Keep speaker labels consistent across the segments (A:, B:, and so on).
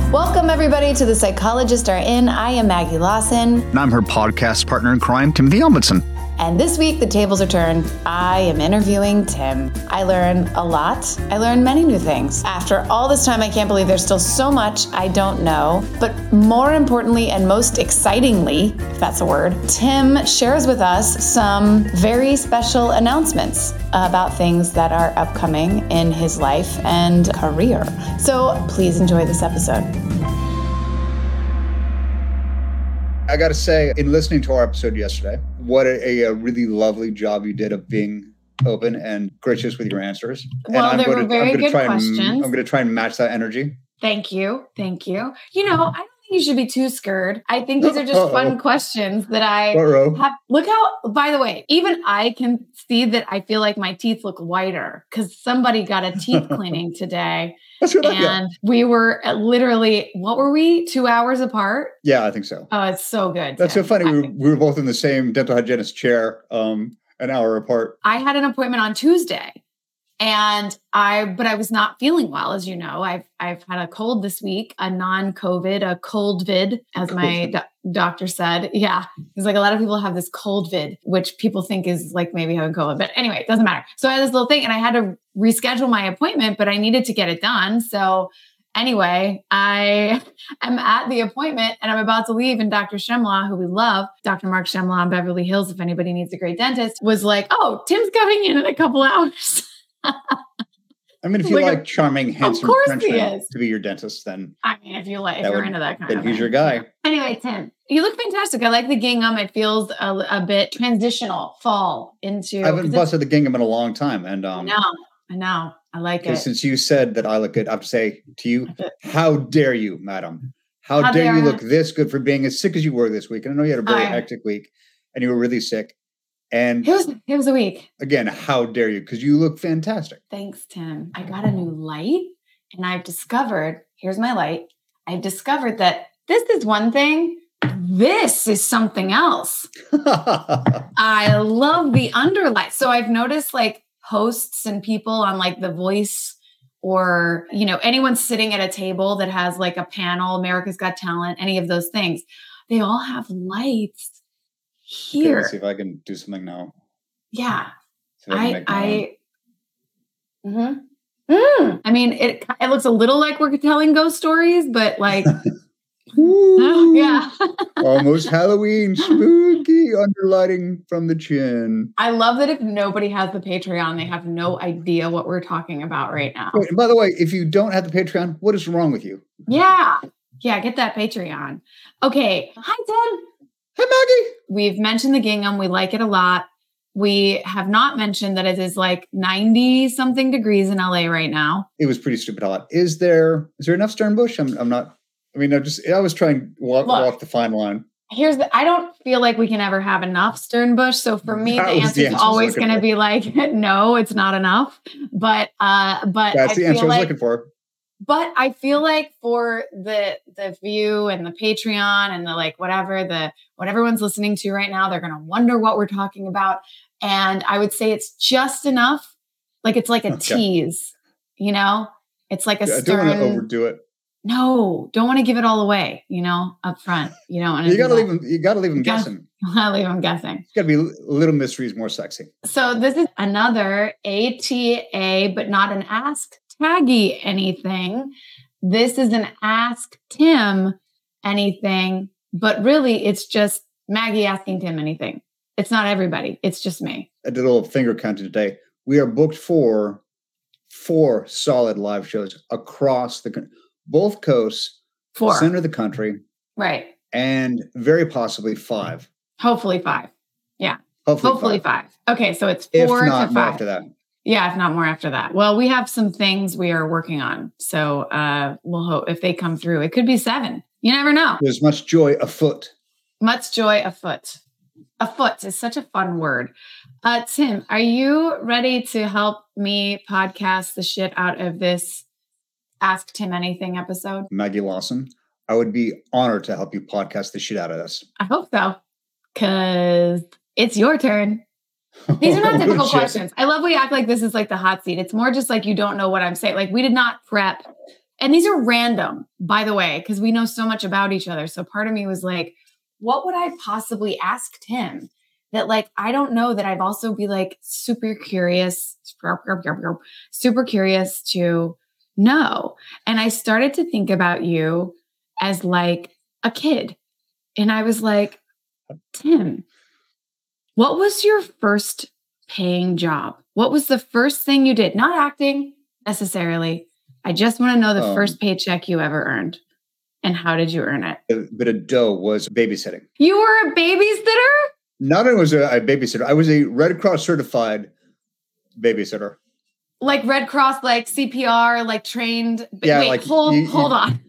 A: Welcome, everybody, to The Psychologists Are In. I am Maggie Lawson.
B: And I'm her podcast partner in crime, Timothy Ombudsman.
A: And this week, the tables are turned. I am interviewing Tim. I learn a lot. I learn many new things. After all this time, I can't believe there's still so much I don't know. But more importantly, and most excitingly, if that's a word, Tim shares with us some very special announcements about things that are upcoming in his life and career. So please enjoy this episode.
B: I got to say, in listening to our episode yesterday, what a really lovely job you did of being open and gracious with your answers.
A: Well,
B: and
A: they were very good questions.
B: I'm going to try and match that energy.
A: Thank you. Thank you. You know, I don't think you should be too scared. I think these are just fun questions that I have. Look how, by the way, even I can see that I feel like my teeth look whiter because somebody got a teeth cleaning today.
B: That's good.
A: And we were literally, what were we, 2 hours apart?
B: Yeah, I think so.
A: Oh, it's so good.
B: That's so funny. We were both in the same dental hygienist chair, an hour apart.
A: I had an appointment on Tuesday. But I was not feeling well, as you know. I've had a cold this week, a non-COVID, a cold vid, as my doctor said. Yeah. It's like a lot of people have this cold vid, which people think is like maybe having COVID. But anyway, it doesn't matter. So I had this little thing and I had to reschedule my appointment, but I needed to get it done. So anyway, I am at the appointment and I'm about to leave. And Dr. Shemlaw, who we love, Dr. Mark Shemlaw in Beverly Hills, if anybody needs a great dentist, was like, "Oh, Tim's coming in a couple hours."
B: I mean, if you like charming, handsome Frenchman to be your dentist, then
A: I mean, if you're into that kind of
B: then he's your guy.
A: Anyway, Tim, you look fantastic. I like the gingham. It feels a bit transitional fall into.
B: I haven't busted the gingham in a long time, and
A: I know. I like it.
B: Since you said that I look good, I have to say to you, how dare you, madam? How dare you look this good for being as sick as you were this week? And I know you had a very hectic week, and you were really sick. And
A: it was a week.
B: Again, how dare you? Because you look fantastic.
A: Thanks, Tim. I got a new light and I've discovered, here's my light. I've discovered that this is one thing. This is something else. I love the underlight. So I've noticed like hosts and people on like The Voice or, you know, anyone sitting at a table that has like a panel, America's Got Talent, any of those things, they all have lights. Here.
B: Okay, let's see if I can do something now.
A: Yeah. I mean, it looks a little like we're telling ghost stories, but like, yeah.
B: Almost Halloween, spooky underlighting from the chin.
A: I love that if nobody has the Patreon, they have no idea what we're talking about right now.
B: Wait, and by the way, if you don't have the Patreon, what is wrong with you?
A: Yeah. Get that Patreon. Okay. Hi, Tim.
B: Hi, Maggie.
A: We've mentioned the gingham. We like it a lot. We have not mentioned that it is like 90 something degrees in LA right now.
B: It was pretty stupid hot. Is there enough Sternbush? I was trying to walk the fine line.
A: I don't feel like we can ever have enough Sternbush. So for me, the answer is always going to be like, no, it's not enough. But
B: that's the answer I was looking for.
A: But I feel like for the view and the Patreon and the like what everyone's listening to right now, they're going to wonder what we're talking about. And I would say it's just enough. Like it's like a tease, you know? It's like a stern. I don't want to overdo it. No, don't want to give it all away, you know, up front. You know,
B: you got to leave them guessing.
A: I'll leave them guessing.
B: It's got to be little mysteries more sexy.
A: So this is another ATA, but not an Ask Taggy anything. This is an Ask Tim anything, but really it's just Maggie asking Tim anything. It's not everybody. It's just me.
B: I did a little finger counting today. We are booked for 4 solid live shows across both coasts,
A: 4,
B: center of the country.
A: Right.
B: And very possibly 5.
A: Hopefully 5. Yeah. Hopefully 5. Okay. So it's 4
B: if not
A: to 5.
B: More after that.
A: Yeah, if not more after that. Well, we have some things we are working on. So we'll hope if they come through, it could be 7. You never know.
B: There's much joy afoot.
A: Much joy afoot. Afoot is such a fun word. Tim, are you ready to help me podcast the shit out of this Ask Tim Anything episode?
B: Maggie Lawson, I would be honored to help you podcast the shit out of this.
A: I hope so, because it's your turn. These are not difficult questions. I love we act like this is like the hot seat. It's more just like you don't know what I'm saying. Like we did not prep and these are random, by the way, because we know so much about each other. So part of me was like, what would I possibly ask Tim that like, I don't know, that I'd also be like super curious to know. And I started to think about you as like a kid. And I was like, Tim, what was your first paying job? What was the first thing you did? Not acting necessarily. I just want to know the first paycheck you ever earned. And how did you earn it?
B: A bit of dough was babysitting.
A: You were a babysitter?
B: Not only was I a babysitter, I was a Red Cross certified babysitter.
A: Like Red Cross, like CPR, like trained.
B: Yeah,
A: wait,
B: like
A: hold on.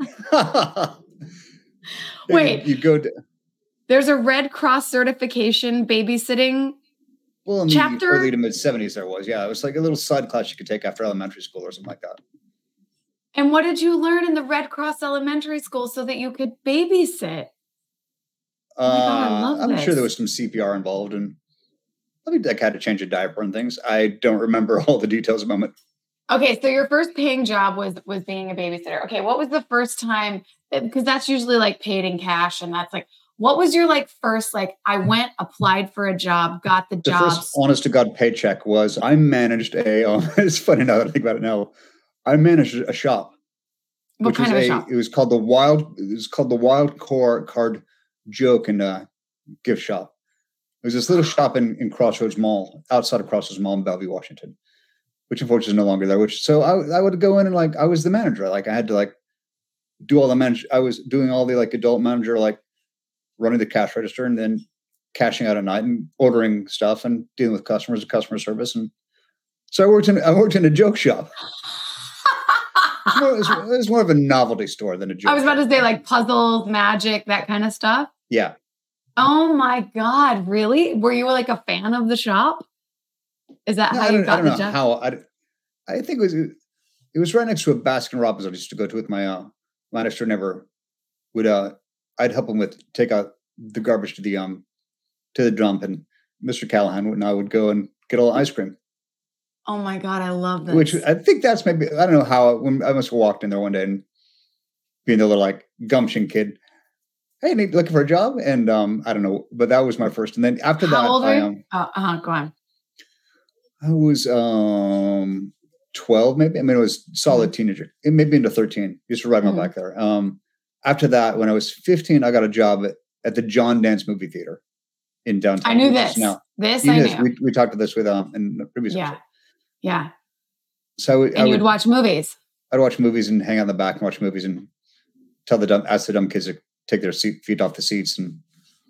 A: Wait,
B: you go to.
A: There's a Red Cross certification babysitting.
B: Well, in
A: chapter?
B: the early to mid 70s, there was. Yeah, it was like a little side class you could take after elementary school or something like that.
A: And what did you learn in the Red Cross elementary school so that you could babysit?
B: Oh my God, I love this. Sure there was some CPR involved, and I mean, I had to change a diaper and things. I don't remember all the details at the moment.
A: Okay, so your first paying job was being a babysitter. Okay, what was the first time? Because that's usually like paid in cash, and that's like, what was your like first, like, I went, applied for a job, got the job?
B: The first honest to God paycheck was I managed it's funny now that I think about it now. I managed a shop.
A: What kind of a shop?
B: It was called the Wild Card Joke and Gift Shop. It was this little shop in Crossroads Mall, outside of Crossroads Mall in Bellevue, Washington, which unfortunately is no longer there. So I would go in and like I was the manager. Like I had to like do all the manage. I was doing all the like adult manager, like running the cash register and then cashing out at night and ordering stuff and dealing with customers and customer service. And so I worked in a joke shop. It was more of a novelty store than a joke.
A: I was about to say like puzzles, magic, that kind of stuff.
B: Yeah.
A: Oh my God. Really? Were you like a fan of the shop? Is that how you got the job?
B: I think it was right next to a Baskin Robbins I used to go to with my manager. Never would I'd help him with take out the garbage to the dump, and Mr. Callahan and I would go and get all the ice cream.
A: Oh my God, I love this.
B: Which I think that's maybe, I don't know how, when I must have walked in there one day and being the little like gumption kid, hey, looking for a job? And I don't know, but that was my first. And then after that,
A: how old were you? Go on.
B: I was 12 maybe. I mean, it was solid teenager. It maybe into 13. Used to ride my bike there. After that, when I was 15, I got a job at the John Dance movie theater in downtown.
A: I knew this. I knew.
B: We talked about this with in the previous episode.
A: Yeah.
B: So
A: you'd watch movies.
B: I'd watch movies and hang out in the back and watch movies and ask the dumb kids to take their feet off the seats. And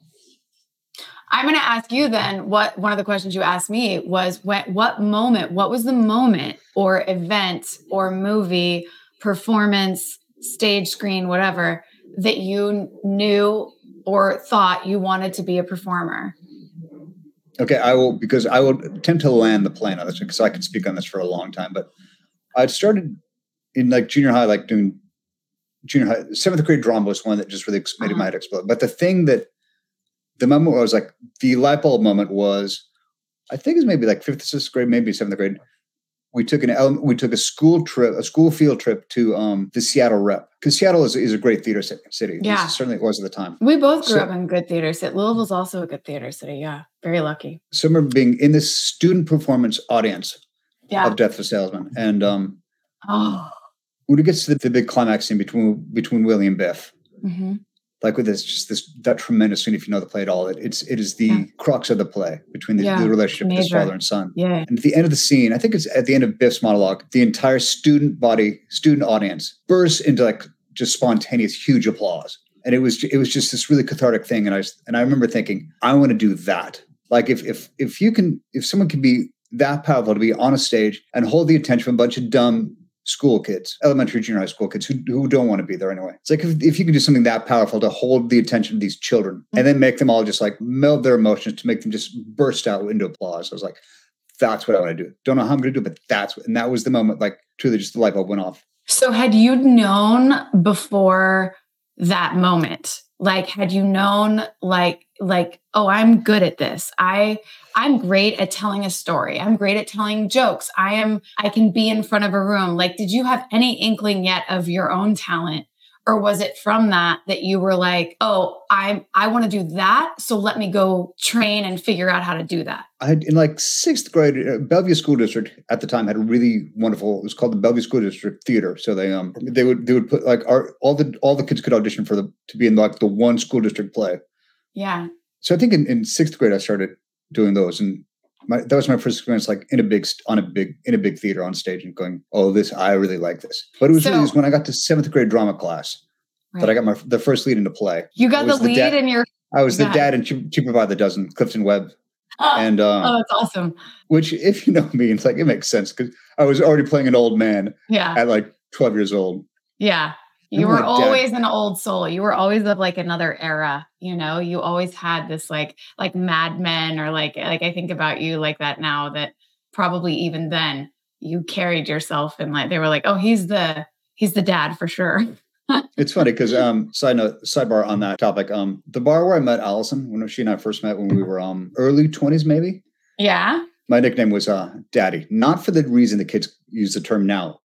A: I'm going to ask you then. One of the questions you asked me was what was the moment or event or movie, performance, stage screen, whatever, that you knew or thought you wanted to be a performer?
B: Okay, I will attempt to land the plane on this because I could speak on this for a long time. But I'd started in like junior high, like doing junior high. 7th grade drama was one that just really made my head explode. But the moment where I was like, the light bulb moment was, I think it was maybe like 5th, 6th grade, maybe 7th grade. We took a school field trip to the Seattle Rep, because Seattle is a great theater city.
A: Yeah,
B: certainly it was at the time.
A: We both grew up in good theater city. Louisville's also a good theater city. Yeah, very lucky.
B: So I remember being in this student performance audience of Death of a Salesman, and when it gets to the big climax scene between Willie and Biff, like with that tremendous scene, if you know the play at all, it is the crux of the play between the relationship of his father and son.
A: Yeah.
B: And at the end of the scene, I think it's at the end of Biff's monologue, the entire student audience bursts into like just spontaneous, huge applause. And it was just this really cathartic thing. And I remember thinking, I want to do that. Like if someone can be that powerful to be on a stage and hold the attention of a bunch of dumb school kids, elementary, junior high school kids who don't want to be there anyway. It's like if you can do something that powerful to hold the attention of these children and then make them all just like meld their emotions to make them just burst out into applause. I was like, that's what I want to do. Don't know how I'm going to do it, but and that was the moment, like truly just the light bulb went off.
A: So had you known before that moment Like, had you known like, oh, I'm good at this. I'm great at telling a story. I'm great at telling jokes. I can be in front of a room. Like, did you have any inkling yet of your own talent? Or was it from that you were like, oh, I want to do that. So let me go train and figure out how to do that.
B: In like sixth grade, Bellevue School District at the time had a really wonderful, it was called the Bellevue School District Theater. So they would put like all the kids could audition to be in like the one school district play.
A: Yeah.
B: So I think in sixth grade, I started doing those, and that was my first experience, like in a big theater on stage, and going, "Oh, I really like this." But it was when I got to seventh grade drama class that I got the first lead in a play.
A: You got the lead in your.
B: I was the dad in Cheaper by the Dozen, Clifton Webb, and
A: that's awesome.
B: Which, if you know me, it's like it makes sense because I was already playing an old man.
A: Yeah.
B: At like 12 years old.
A: Yeah. You were always an old soul. You were always of like another era, you know, you always had this like Mad Men, or like I think about you like that now, that probably even then you carried yourself and like, they were like, oh, he's the dad for sure.
B: It's funny because sidebar on that topic. The bar where I met Allison, when she and I first met when we were early 20s, maybe.
A: Yeah.
B: My nickname was Daddy, not for the reason the kids use the term now.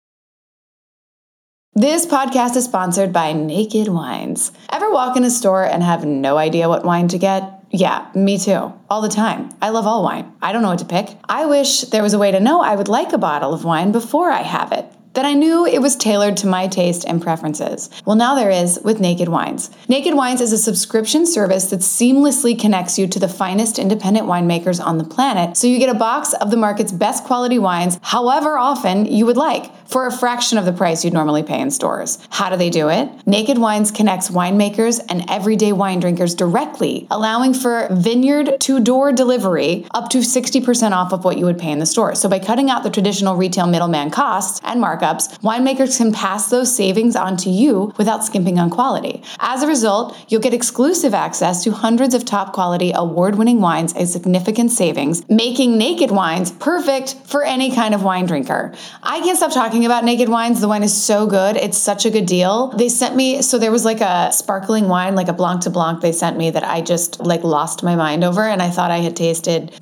C: This podcast is sponsored by Naked Wines. Ever walk in a store and have no idea what wine to get? Yeah, me too. All the time. I love all wine. I don't know what to pick. I wish there was a way to know I would like a bottle of wine before I have it, that I knew it was tailored to my taste and preferences. Well, now there is with Naked Wines. Naked Wines is a subscription service that seamlessly connects you to the finest independent winemakers on the planet, so you get a box of the market's best quality wines however often you would like, for a fraction of the price you'd normally pay in stores. How do they do it? Naked Wines connects winemakers and everyday wine drinkers directly, allowing for vineyard to door delivery up to 60% off of what you would pay in the store. So by cutting out the traditional retail middleman costs and markups, winemakers can pass those savings on to you without skimping on quality. As a result, you'll get exclusive access to hundreds of top quality award-winning wines at significant savings, making Naked Wines perfect for any kind of wine drinker. I can't stop talking about Naked Wines. The wine is so good. It's such a good deal. They sent me, so there was like a sparkling wine, like a Blanc de Blanc they sent me that I just like lost my mind over. And I thought I had tasted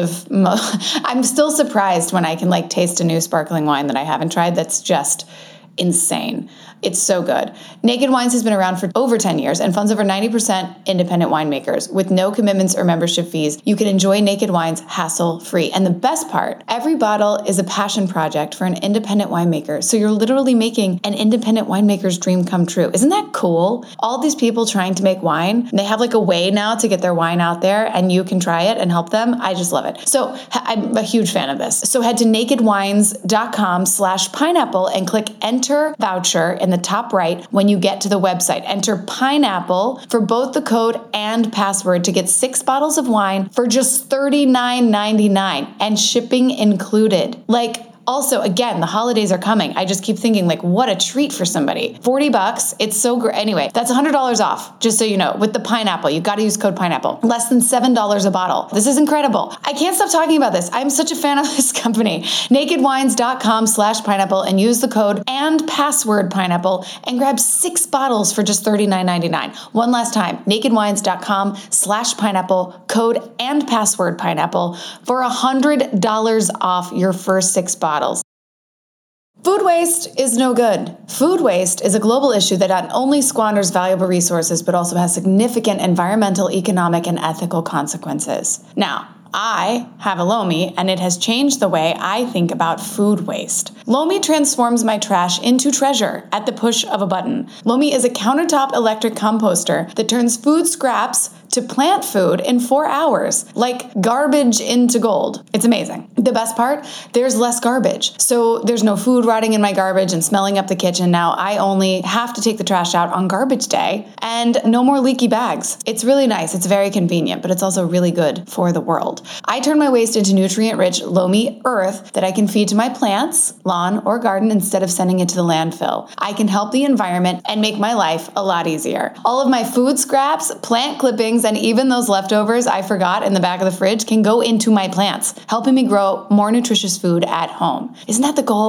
C: I'm still surprised when I can like taste a new sparkling wine that I haven't tried that's just insane. It's so good. Naked Wines has been around for over 10 years and funds over 90% independent winemakers. With no commitments or membership fees, you can enjoy Naked Wines hassle-free. And the best part, every bottle is a passion project for an independent winemaker. So you're literally making an independent winemaker's dream come true. Isn't that cool? All these people trying to make wine, they have like a way now to get their wine out there, and you can try it and help them. I just love it. So I'm a huge fan of this. So head to nakedwines.com/pineapple and click enter voucher in the top right when you get to the website. Enter pineapple for both the code and password to get 6 bottles of wine for just $39.99 and shipping included. Also, again, the holidays are coming. I just keep thinking, like, what a treat for somebody. $40, it's so great. Anyway, that's $100 off, just so you know. With the pineapple, you got to use code pineapple. Less than $7 a bottle. This is incredible. I can't stop talking about this. I'm such a fan of this company. Nakedwines.com/pineapple and use the code and password pineapple and grab 6 bottles for just $39.99. One last time, nakedwines.com/pineapple, code and password pineapple for $100 off your first 6 bottles. Food waste is no good. Food waste is a global issue that not only squanders valuable resources, but also has significant environmental, economic, and ethical consequences. Now, I have a Lomi, and it has changed the way I think about food waste. Lomi transforms my trash into treasure at the push of a button. Lomi is a countertop electric composter that turns food scraps to plant food in 4 hours, like garbage into gold. It's amazing. The best part, there's less garbage. So there's no food rotting in my garbage and smelling up the kitchen. Now I only have to take the trash out on garbage day, and no more leaky bags. It's really nice. It's very convenient, but it's also really good for the world. I turn my waste into nutrient-rich Lomi earth that I can feed to my plants, lawn, or garden instead of sending it to the landfill. I can help the environment and make my life a lot easier. All of my food scraps, plant clippings, and even those leftovers I forgot in the back of the fridge can go into my plants, helping me grow more nutritious food at home. Isn't that the goal?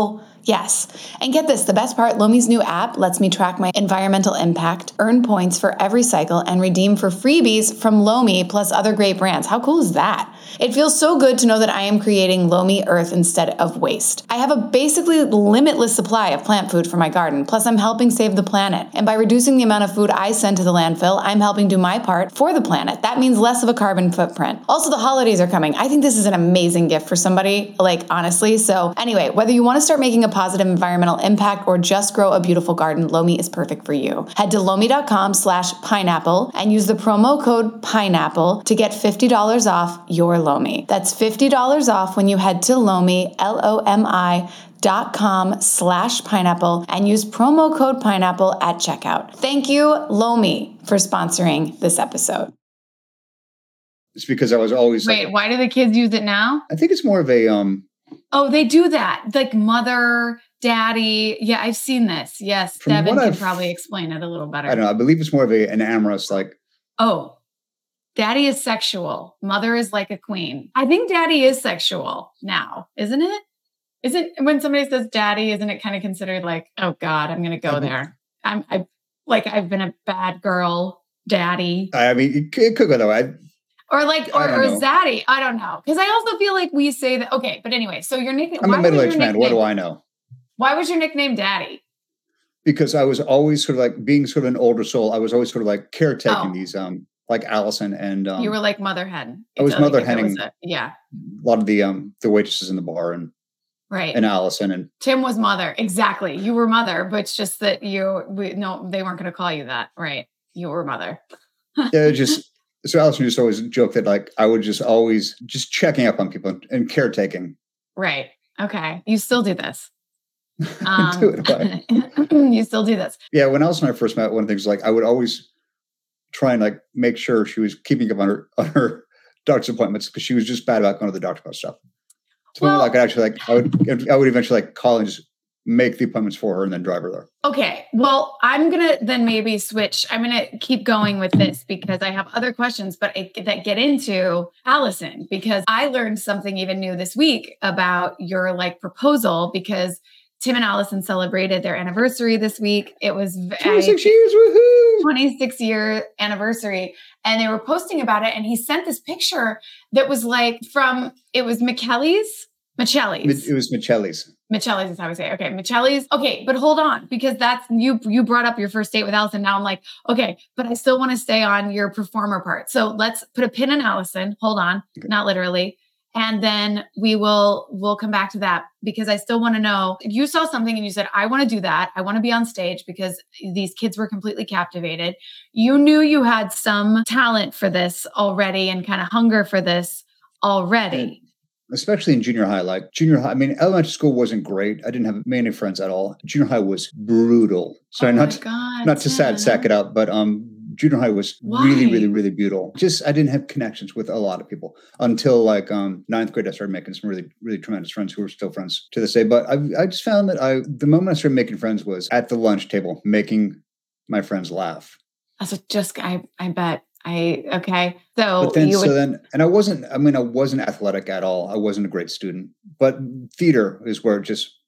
C: Yes. And get this, the best part, Lomi's new app lets me track my environmental impact, earn points for every cycle, and redeem for freebies from Lomi plus other great brands. How cool is that? It feels so good to know that I am creating Lomi Earth instead of waste. I have a basically limitless supply of plant food for my garden, plus I'm helping save the planet. And by reducing the amount of food I send to the landfill, I'm helping do my part for the planet. That means less of a carbon footprint. Also, the holidays are coming. I think this is an amazing gift for somebody, like honestly. So anyway, whether you want to start making a positive environmental impact or just grow a beautiful garden, Lomi is perfect for you. Head to lomi.com/pineapple and use the promo code pineapple to get $50 off your Lomi. That's $50 off when you head to Lomi, LOMI.com/pineapple and use promo code pineapple at checkout. Thank you, Lomi, for sponsoring this episode.
B: It's because I was always
A: Wait, why do the kids use it now?
B: I think it's more of a
A: Oh, they do that. Like mother, daddy. Yeah, I've seen this. Yes. Devin can probably explain it a little better.
B: I don't know. I believe it's more of an amorous, like.
A: Oh, daddy is sexual. Mother is like a queen. I think daddy is sexual now, isn't it? Isn't when somebody says daddy, isn't it kind of considered like, oh God, I'm going to go there. I've been a bad girl, daddy.
B: I mean, it could go that way.
A: Or zaddy. I don't know. Because I also feel like we say that. Okay. But anyway, so your nickname.
B: I'm a middle-aged man. What do I know?
A: Why was your nickname Daddy?
B: Because I was always sort of like being sort of an older soul. I was always sort of like caretaking these, like Allison and.
A: You were like mother hen.
B: I was mother henning.
A: Yeah.
B: A lot of the waitresses in the bar and.
A: Right.
B: And Allison and.
A: Tim was mother. Exactly. You were mother, but it's just that they weren't going to call you that. Right. You were mother.
B: Yeah. So Allison just always joked that like I would just always just checking up on people and caretaking.
A: Right. Okay. You still do this.
B: You
A: still do this.
B: Yeah. When Allison and I first met, one of the things like I would always try and like make sure she was keeping up on her doctor's appointments because she was just bad about going to the doctor about stuff. So I would eventually like call and just make the appointments for her and then drive her there.
A: Okay. Well, I'm going to then maybe switch. I'm going to keep going with this because I have other questions, but that get into Allison, because I learned something even new this week about your like proposal because Tim and Allison celebrated their anniversary this week. It was
B: 26 years. Woohoo!
A: 26-year anniversary. And they were posting about it. And he sent this picture that was like it was Michelli's.
B: It was Michelli's.
A: Michelli's is how we say it. Okay, Michelli's. Okay, but hold on, because that's you brought up your first date with Allison. Now I'm like, okay, but I still want to stay on your performer part. So let's put a pin in Allison. Hold on, okay. Not literally. And then we'll come back to that because I still want to know, you saw something and you said, I want to do that. I want to be on stage because these kids were completely captivated. You knew you had some talent for this already and kind of hunger for this already.
B: Especially in junior high, I mean, elementary school wasn't great. I didn't have many friends at all. Junior high was brutal. Sorry, not to sack it up, but junior high was really, really, really brutal. I didn't have connections with a lot of people until like ninth grade. I started making some really, really tremendous friends who are still friends to this day. But I just found that the moment I started making friends was at the lunch table, making my friends laugh.
A: I bet. Okay.
B: And I wasn't athletic at all. I wasn't a great student, but theater is where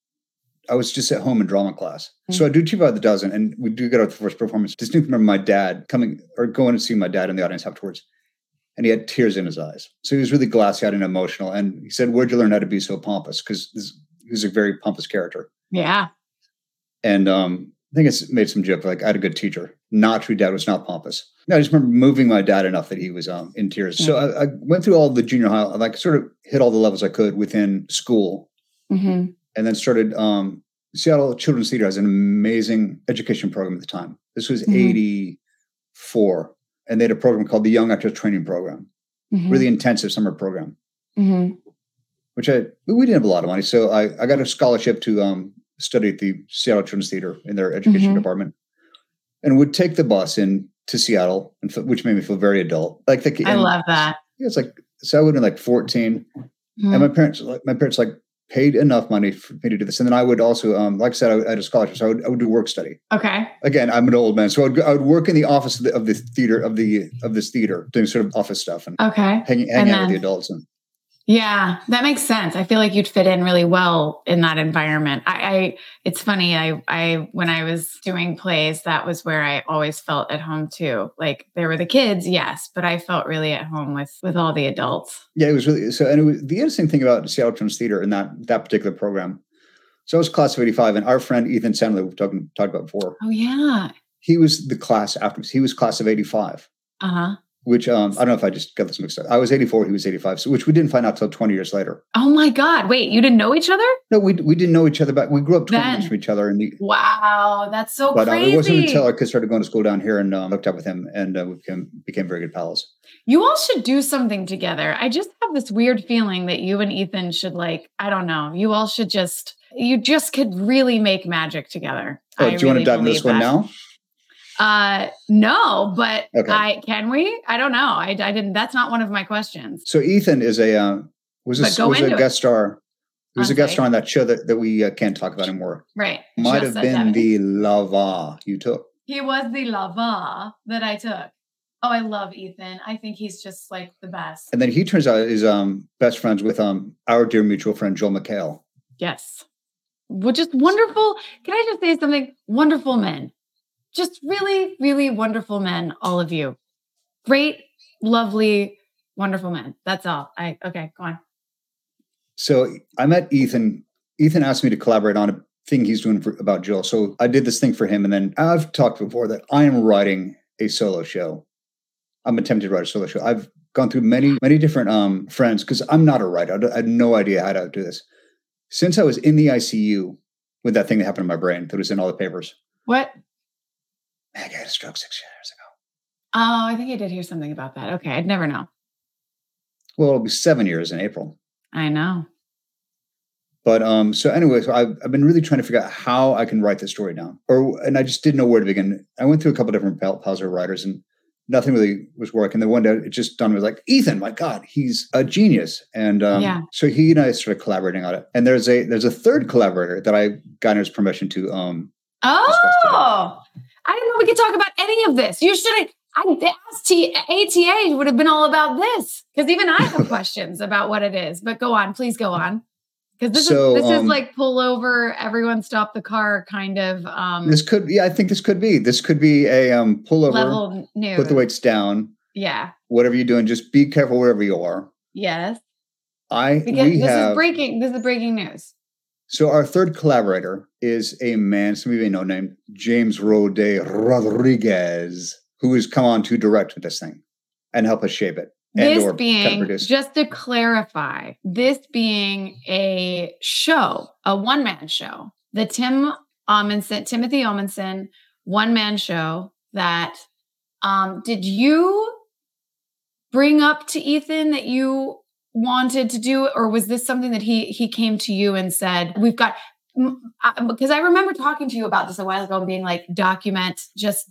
B: I was just at home in drama class. Mm-hmm. So I do 2 by the dozen and we do get our first performance. Distinctly remember my dad going to see my dad in the audience afterwards. And he had tears in his eyes. So he was really glassy-eyed and emotional. And he said, "Where'd you learn how to be so pompous?" Because he was a very pompous character.
A: Yeah.
B: And, I think it's made some joke like I had a good teacher. Not true. Dad was not pompous. No, I just remember moving my dad enough that he was in tears. Mm-hmm. So I went through all the junior high, like sort of hit all the levels I could within school, and then started. Seattle Children's Theater has an amazing education program at the time. This was 84, and they had a program called the Young Actors Training Program, really intensive summer program, which we didn't have a lot of money, so I got a scholarship to study at the Seattle Children's Theater in their education department, and would take the bus in to Seattle, which made me feel very adult. I
A: love that.
B: Yeah, it's like so. I would have been like 14, and my parents paid enough money for me to do this, and then I would also, like I said, I had a scholarship, so I would do work study.
A: Okay.
B: Again, I'm an old man, so I would work in the office of the theater of this theater, doing sort of office stuff and hanging out with the adults and.
A: Yeah, that makes sense. I feel like you'd fit in really well in that environment. It's funny. When I was doing plays, that was where I always felt at home too. Like there were the kids, yes, but I felt really at home with all the adults.
B: Yeah, it was really so. And it was, the interesting thing about Seattle Children's Theater in that particular program. So I was class of '85, and our friend Ethan Sandler, we've talked about before.
A: Oh yeah,
B: he was the class after. He was class of '85. Which I don't know if I just got this mixed up. I was '84, he was '85, so which we didn't find out till 20 years later.
A: Oh my God! Wait, you didn't know each other?
B: No, we didn't know each other. But we grew up 20 minutes from each other.
A: Wow, that's so
B: but,
A: crazy.
B: It wasn't until our kids started going to school down here and hooked up with him, and we became very good pals.
A: You all should do something together. I just have this weird feeling that you and Ethan should I don't know. You all should you just could really make magic together.
B: Oh, do you want to dive into this one now?
A: No, but
B: okay.
A: Can we? I don't know. I didn't. That's not one of my questions.
B: So Ethan is was a guest star. He was a guest star on that show that we can't talk about anymore.
A: Right.
B: Might have been the lava you took.
A: He was the lava that I took. Oh, I love Ethan. I think he's just like the best.
B: And then he turns out is best friends with our dear mutual friend Joel McHale.
A: Yes. Well, just wonderful. Can I just say something? Wonderful men. Just really, really wonderful men, all of you. Great, lovely, wonderful men. That's all. Okay, go on.
B: So I met Ethan. Ethan asked me to collaborate on a thing he's doing about Joel. So I did this thing for him. And then I've talked before that I am writing a solo show. I'm attempting to write a solo show. I've gone through many, many different friends because I'm not a writer. I had no idea how to do this. Since I was in the ICU with that thing that happened in my brain that was in all the papers.
A: What?
B: I had a stroke 6 years ago.
A: Oh, I think I did hear something about that. Okay, I'd never know.
B: Well, it'll be 7 years in April.
A: I know.
B: But so anyway, so I've been really trying to figure out how I can write this story down, and I just didn't know where to begin. I went through a couple of different pals who are writers, and nothing really was working. Then one day, it just dawned on me like, Ethan, my God, he's a genius. And so he and I started collaborating on it. And there's a third collaborator that I got his permission to.
A: I didn't know we could talk about any of this. You should have. ATA would have been all about this because even I have questions about what it is. But go on, please go on. Because this is like pull over, everyone stop the car kind of.
B: This could, I think this could be a pull over,
A: level news.
B: Put the weights down.
A: Yeah.
B: Whatever you're doing, just be careful wherever you are.
A: Yes.
B: This is
A: breaking news.
B: So our third collaborator is a man, some of you may know, named James Rode Rodriguez, who has come on to direct this thing and help us shape it.
A: This being, just to clarify, this being a show, a one-man show, the Timothy Omundson one-man show that, did you bring up to Ethan that you wanted to do, or was this something that he came to you and said, we've got, because I remember talking to you about this a while ago and being like, document,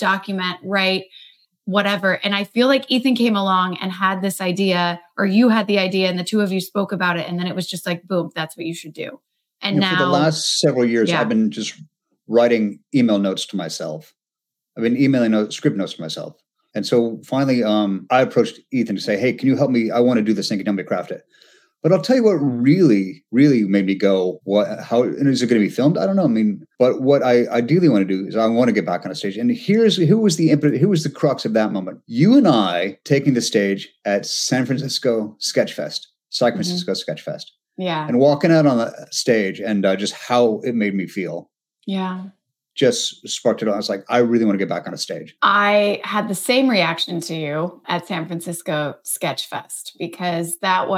A: right? Whatever. And I feel like Ethan came along and had this idea, or you had the idea and the two of you spoke about it. And then it was just like, boom, that's what you should do. And now
B: for the last several years, I've been just writing email notes to myself. I've been emailing script notes to myself. And so finally, I approached Ethan to say, hey, can you help me? I want to do this thing. Can you help me craft it? But I'll tell you what really, really made me go, how is it going to be filmed? I don't know. I mean, but what I ideally want to do is I want to get back on a stage. And who was the crux of that moment? You and I taking the stage at San Francisco Sketchfest, Francisco Sketchfest.
A: Yeah.
B: And walking out on the stage and just how it made me feel.
A: Yeah.
B: Just sparked it on. I was like, I really want to get back on a stage.
A: I had the same reaction to you at San Francisco Sketchfest because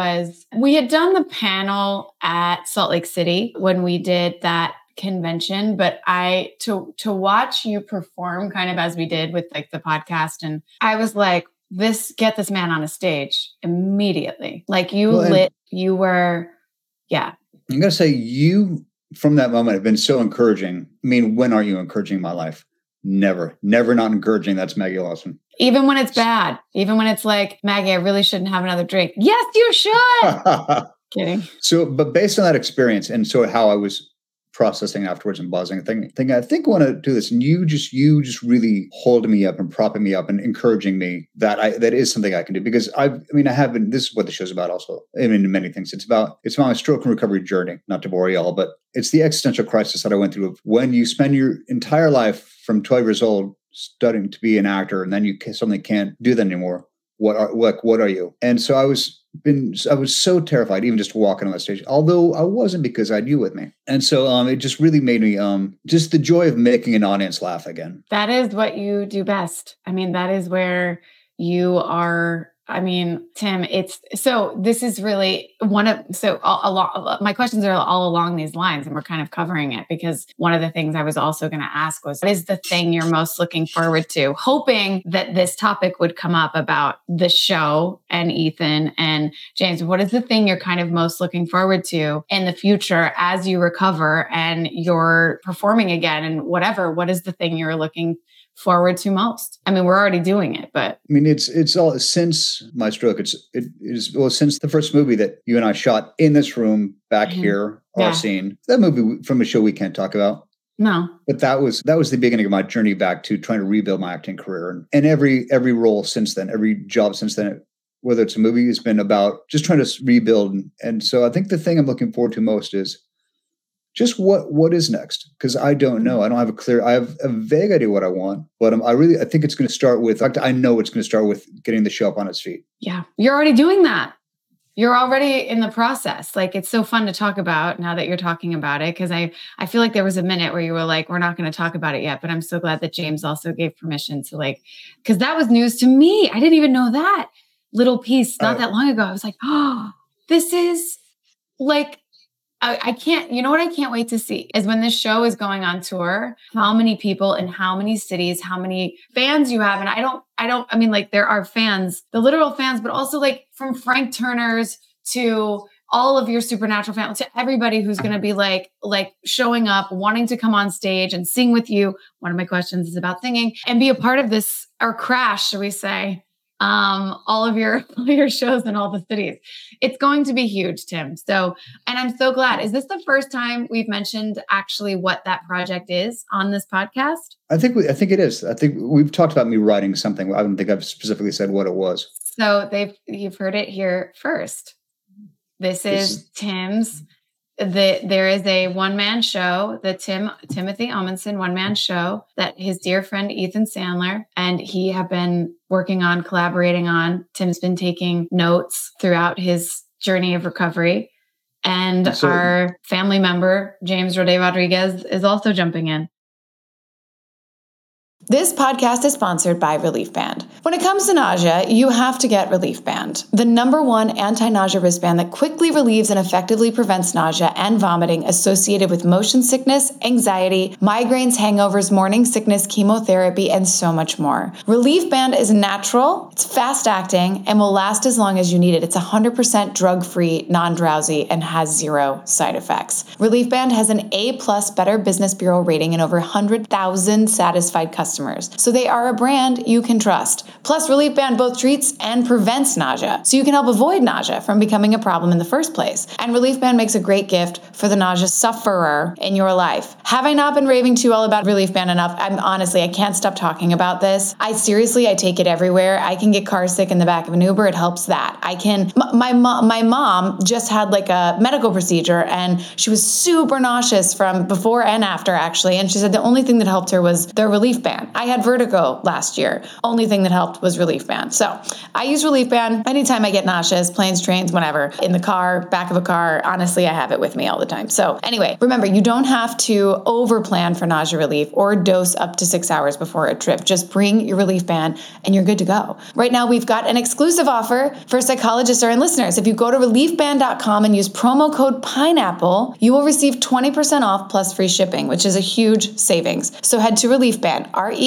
A: we had done the panel at Salt Lake City when we did that convention, but to watch you perform kind of as we did with like the podcast, and I was like, get this man on a stage immediately. Like I'm
B: going to say you, from that moment, have been so encouraging. I mean, when are you encouraging my life? Never not encouraging. That's Maggie Lawson.
A: Even when it's bad, even when it's like, Maggie, I really shouldn't have another drink. Yes, you should. Kidding.
B: So, but based on that experience and so how I was processing afterwards and buzzing, thinking, I think I want to do this. And you just really holding me up and propping me up and encouraging me that is something I can do. Because I have been, this is what the show's about also. I mean, many things. It's about my stroke and recovery journey, not to bore you all, but it's the existential crisis that I went through of when you spend your entire life from 12 years old studying to be an actor, and then you suddenly can't do that anymore. What are you? And so I was so terrified, even just walking on that stage, although I wasn't, because I had you with me. And so it just really made me just the joy of making an audience laugh again.
A: That is what you do best. I mean, that is where you are. I mean, Tim, this is really my questions are all along these lines, and we're kind of covering it, because one of the things I was also going to ask was, what is the thing you're most looking forward to? Hoping that this topic would come up about the show and Ethan and James. What is the thing you're kind of most looking forward to in the future as you recover and you're performing again and whatever? What is the thing you're looking forward to most? I mean, we're already doing it, but
B: I mean, it's all since my stroke. It is since the first movie that you and I shot in this room back here, our scene. That movie from a show we can't talk about.
A: No,
B: but that was the beginning of my journey back to trying to rebuild my acting career, and every role since then, every job since then, whether it's a movie, has been about just trying to rebuild. And so I think the thing I'm looking forward to most is just what is next? Because I don't know. I have a vague idea what I want, but I think it's going to start with, I know it's going to start with getting the show up on its feet.
A: Yeah. You're already doing that. You're already in the process. Like, it's so fun to talk about now that you're talking about it. Cause I feel like there was a minute where you were like, we're not going to talk about it yet, but I'm so glad that James also gave permission to cause that was news to me. I didn't even know that little piece not that long ago. I was like, oh, this is I can't, you know what I can't wait to see is when this show is going on tour, how many people in how many cities, how many fans you have. And I mean, there are fans, the literal fans, but also from Frank Turner's to all of your Supernatural fans, to everybody who's going to be like showing up, wanting to come on stage and sing with you. One of my questions is about singing and be a part of this, or crash, should we say, all of your shows in all the cities. It's going to be huge, Tim. So, and I'm so glad. Is this the first time we've mentioned actually what that project is on this podcast?
B: I think it is. I think we've talked about me writing something. I don't think I've specifically said what it was.
A: So you've heard it here first. This is Tim's. There is a one-man show, the Timothy Omundson one-man show that his dear friend Ethan Sandler and he have been collaborating on. Tim's been taking notes throughout his journey of recovery. And our family member, James Roday Rodriguez, is also jumping in.
C: This podcast is sponsored by Relief Band. When it comes to nausea, you have to get Relief Band, the #1 anti-nausea wristband that quickly relieves and effectively prevents nausea and vomiting associated with motion sickness, anxiety, migraines, hangovers, morning sickness, chemotherapy, and so much more. Relief Band is natural, it's fast-acting, and will last as long as you need it. It's 100% drug-free, non-drowsy, and has 0 side effects. Relief Band has an A+ Better Business Bureau rating and over 100,000 satisfied customers. So they are a brand you can trust. Plus, Relief Band both treats and prevents nausea, so you can help avoid nausea from becoming a problem in the first place. And Relief Band makes a great gift for the nausea sufferer in your life. Have I not been raving to you all about Relief Band enough? I can't stop talking about this. I take it everywhere. I can get car sick in the back of an Uber. It helps that. My mom just had a medical procedure and she was super nauseous from before and after actually. And she said the only thing that helped her was the Relief Band. I had vertigo last year. Only thing that helped was Relief Band. So I use Relief Band anytime I get nauseous, planes, trains, whenever, in the car, back of a car. Honestly, I have it with me all the time. So anyway, remember, you don't have to over-plan for nausea relief or dose up to 6 hours before a trip. Just bring your Relief Band and you're good to go. Right now, we've got an exclusive offer for psychologists and listeners. If you go to reliefband.com and use promo code PINEAPPLE, you will receive 20% off plus free shipping, which is a huge savings. So head to Relief Band,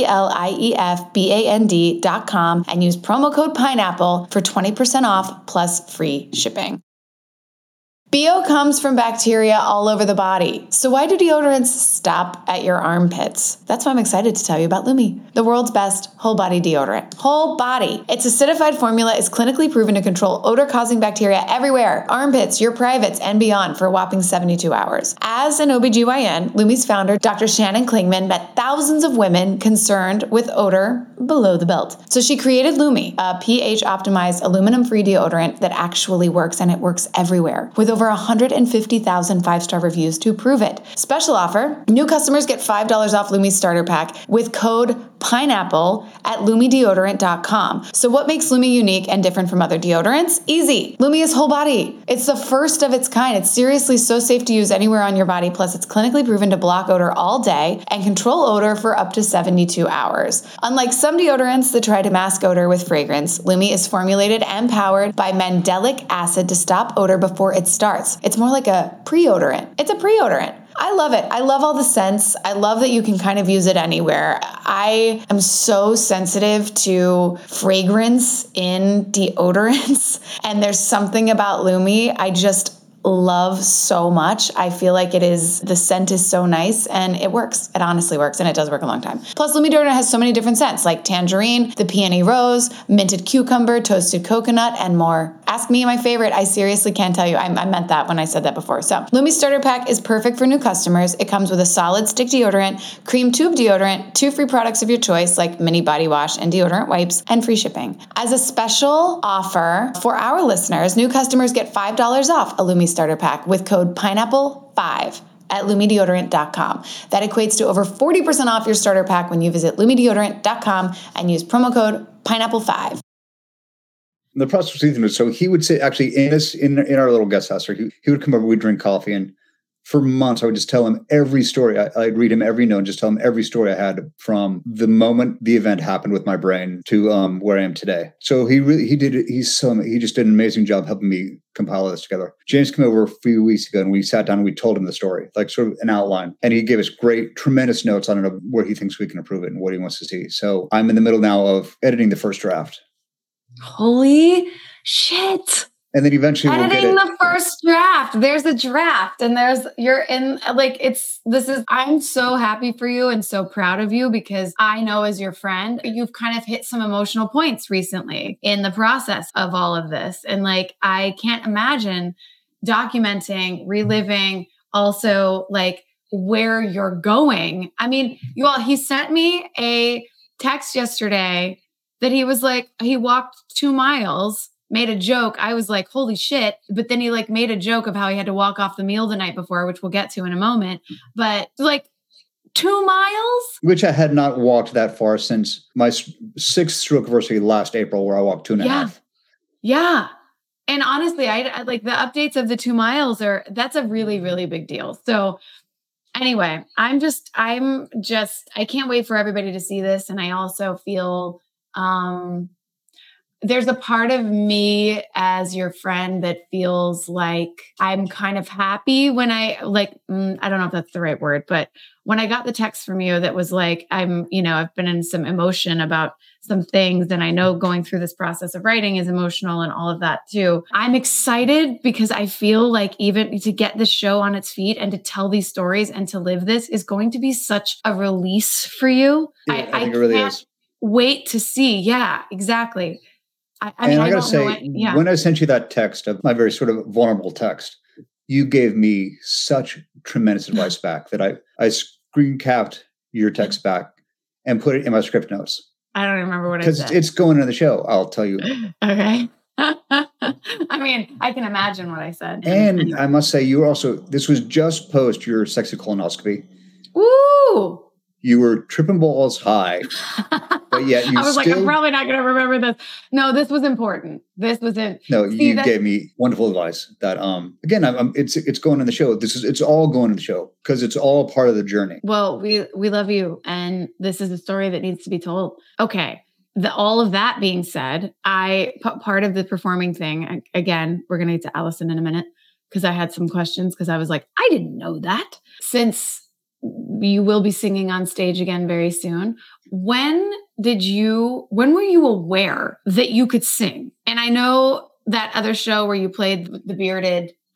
C: ReliefBand.com, and use promo code PINEAPPLE for 20% off plus free shipping. BO comes from bacteria all over the body. So why do deodorants stop at your armpits? That's why I'm excited to tell you about Lume, the world's best whole body deodorant. Whole body. Its acidified formula is clinically proven to control odor-causing bacteria everywhere, armpits, your privates, and beyond for a whopping 72 hours. As an OBGYN, Lume's founder, Dr. Shannon Klingman, met thousands of women concerned with odor below the belt. So she created Lume, a pH-optimized aluminum-free deodorant that actually works, and it works everywhere, with over 150,000 five-star reviews to prove it. Special offer, new customers get $5 off Lume's starter pack with code PINEAPPLE at LumeDeodorant.com. So what makes Lume unique and different from other deodorants? Easy. Lume is whole body. It's the first of its kind. It's seriously so safe to use anywhere on your body. Plus, it's clinically proven to block odor all day and control odor for up to 72 hours. Unlike some deodorants that try to mask odor with fragrance, Lume is formulated and powered by mandelic acid to stop odor before it starts. It's more like a pre-odorant. It's a pre-odorant. I love it. I love all the scents. I love that you can kind of use it anywhere. I am so sensitive to fragrance in deodorants, and there's something about Lume I just love so much. I feel like the scent is so nice and it works. It honestly works, and it does work a long time. Plus, Lume deodorant has so many different scents like tangerine, the peony rose, minted cucumber, toasted coconut, and more. Ask me my favorite. I seriously can't tell you. I meant that when I said that before. So Lume starter pack is perfect for new customers. It comes with a solid stick deodorant, cream tube deodorant, 2 free products of your choice like mini body wash and deodorant wipes, and free shipping. As a special offer for our listeners, new customers get $5 off a Lume starter pack with code PINEAPPLE5 at LumeDeodorant.com. That equates to over 40% off your starter pack when you visit LumeDeodorant.com and use promo code PINEAPPLE5.
B: The process was Ethan. So he would sit actually in our little guest house. He would come over, we'd drink coffee, and for months I would just tell him every story. I'd read him every note and just tell him every story I had from the moment the event happened with my brain to where I am today. So he just did an amazing job helping me compile this together. James came over a few weeks ago and we sat down and we told him the story, like sort of an outline. And he gave us tremendous notes on it of where he thinks we can improve it and what he wants to see. So I'm in the middle now of editing the first draft.
A: Holy shit.
B: And then eventually
A: editing
B: we'll get
A: the first draft. There's a draft and I'm so happy for you and so proud of you because I know as your friend, you've kind of hit some emotional points recently in the process of all of this. And like, I can't imagine documenting, reliving, also like where you're going. I mean, he sent me a text yesterday that he was like, he walked 2 miles, made a joke. I was like, holy shit. But then he like made a joke of how he had to walk off the meal the night before, which we'll get to in a moment. But like 2 miles?
B: Which I had not walked that far since my 6th stroke anniversary last April, where I walked 2.5.
A: Yeah. And honestly, I like the updates of the 2 miles that's a really, really big deal. So anyway, I can't wait for everybody to see this. And I also feel, there's a part of me as your friend that feels like I'm kind of happy when I don't know if that's the right word, but when I got the text from you that was like, I've been in some emotion about some things. And I know going through this process of writing is emotional and all of that too. I'm excited because I feel like even to get the show on its feet and to tell these stories and to live this is going to be such a release for you.
B: Yeah, I think it really is.
A: Wait to see. Yeah, exactly.
B: I gotta say, when I sent you that text of my very sort of vulnerable text, you gave me such tremendous advice back that I screen capped your text back and put it in my script notes.
A: I don't remember what I said.
B: Because it's going in the show. I'll tell you.
A: Okay. I mean, I can imagine what I said.
B: And anyway. I must say, this was just post your sexy colonoscopy.
A: Woo!
B: You were tripping balls high, but yet
A: I was like, I'm probably not going to remember this. No, this was important. This was it.
B: No, you gave me wonderful advice that, again, it's going in the show. It's all going in the show because it's all part of the journey.
A: Well, we love you. And this is a story that needs to be told. Okay. All of that being said, part of the performing thing, again, we're going to get to Allison in a minute because I had some questions because I was like, I didn't know that. Since you will be singing on stage again very soon. When were you aware that you could sing? And I know that other show where you played the bearded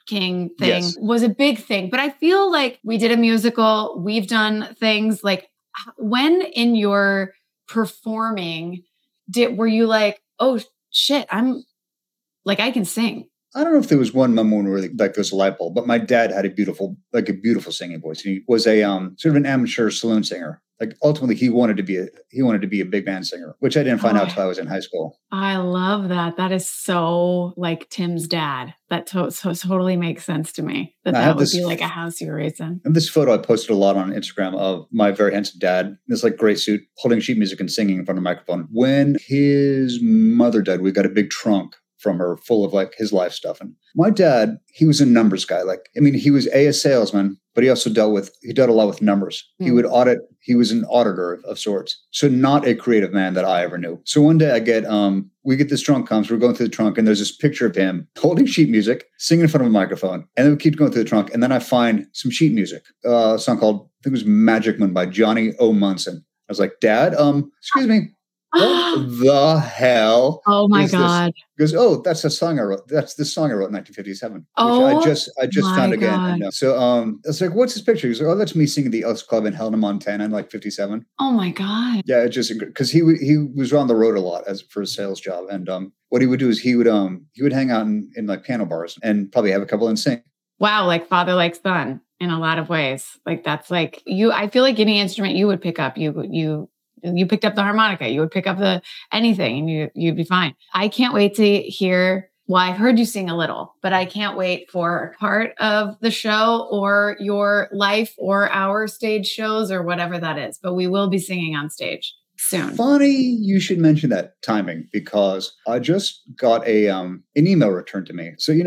A: King thing
B: Yes.
A: was a big thing. But I feel like we did a musical. We've done things like when in your performing, were you like, oh shit, I'm like, I can sing?
B: I don't know if there was one moment where like there was a light bulb, but my dad had a beautiful singing voice. He was a sort of an amateur saloon singer. Like ultimately, he wanted to be a big band singer, which I didn't find out till I was in high school.
A: I love that. That is so like Tim's dad. That totally makes sense to me. That would be like a house you were raised in.
B: And this photo I posted a lot on Instagram of my very handsome dad in this like gray suit, holding sheet music and singing in front of a microphone. When his mother died, we got a big trunk from her full of like his life stuff. And my dad, he was a numbers guy. Like, I mean, he was a salesman, but he also dealt a lot with numbers. He would audit. He was an auditor of sorts. So not a creative man that I ever knew. So one day we get this trunk comes, we're going through the trunk and there's this picture of him holding sheet music, singing in front of a microphone. And then we keep going through the trunk. And then I find some sheet music, a song called, I think it was Magic Moon by Johnny O. Munson. I was like, Dad, excuse me. What the hell?
A: Oh my God.
B: He goes, oh, that's the song I wrote. That's the song I wrote in 1957.
A: Oh,
B: which I just found again. And, so I was like, what's this picture? He's like, oh, that's me singing the Elks Club in Helena, Montana in like 57.
A: Oh my God.
B: Yeah, it just because he was on the road a lot for a sales job. And what he would do is he would hang out in like piano bars and probably have a couple and sing.
A: Wow, like father like son in a lot of ways. Like that's like I feel like any instrument you would pick up, you picked up the harmonica, you would pick up anything and you'd be fine. I can't wait to hear, well, I've heard you sing a little, but I can't wait for part of the show or your life or our stage shows or whatever that is. But we will be singing on stage soon.
B: Funny you should mention that timing because I just got an email returned to me. So,